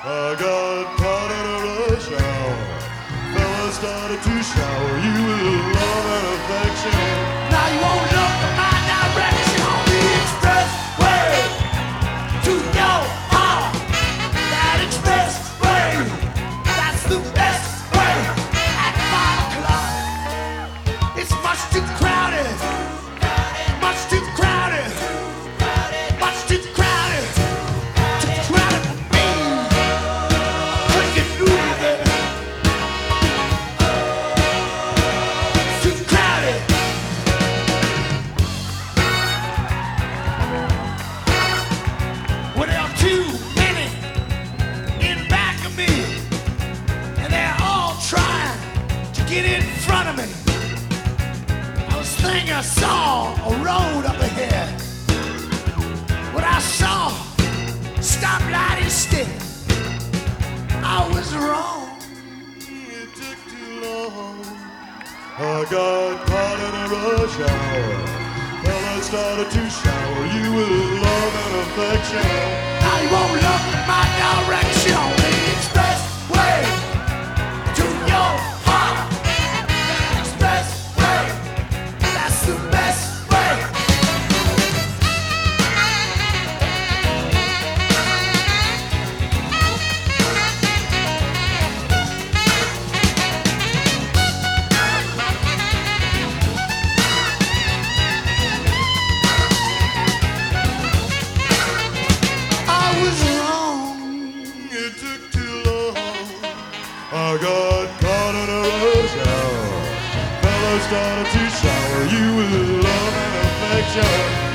I got caught in a rush hour. Fella started to shower you with love and affection. Now you won't look in my direction on the expressway to your heart. That expressway, that's the best way. At 5 o'clock, it's much too crowded, much too crowded, much too crowded, too crowded for me. When you knew that, too crowded. Well, there are too many in back of me, and they're all trying to get in front of me. I was thinking I saw a road up ahead. What I saw, stoplight instead. I was wrong. It took too long. I got caught in a rush hour. Fella started to shower you with love and affection. Now you won't look in my direction on the expressway to your heart. Expressway, that's the best way. I was wrong. It took too long. I got caught in a rush hour. Fella started to shower you with love and affection.